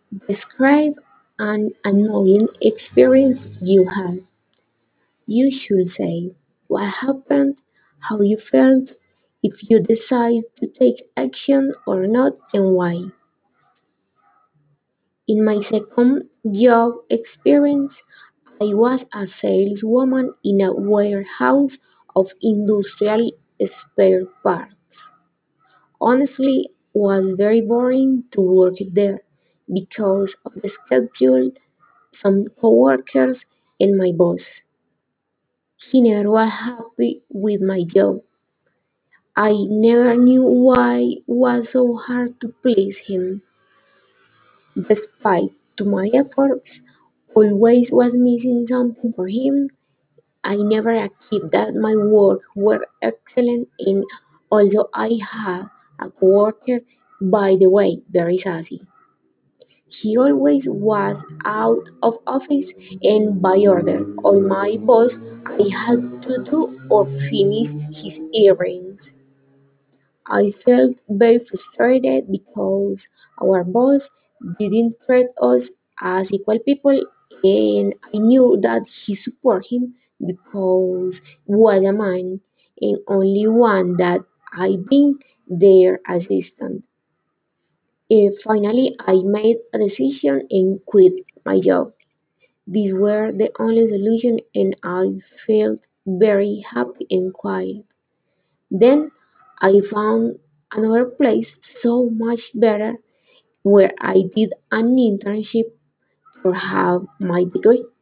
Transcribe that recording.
Describe an annoying experience you had. You should say what happened, how you felt, if you decide to take action or not, and why. In my second job experience, I was a saleswoman in a warehouse of industrial spare parts. Honestly, was very boring to work there because of the schedule, some coworkers, and my boss. He never was happy with my job. I never knew why it was so hard to please him. Despite to my efforts, always was missing something for him. I never achieved that my work were excellent and also I had a coworker, by the way, very sassy. He always was out of office and by order of my boss I had to do or finish his errands. I felt very frustrated because our boss didn't treat us as equal people and I knew that he support him because was a man and only one that I been their assistant. Finally, I made a decision and quit my job. These were the only solution and I felt very happy and quiet. Then I found another place so much better where I did an internship to have my degree.